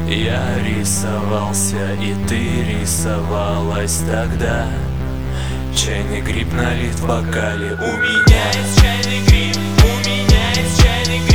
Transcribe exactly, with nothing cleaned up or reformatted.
Я рисовался, и ты рисовалась тогда. Чайный гриб налит в бокале. У меня есть чайный гриб, у меня есть чайный гриб.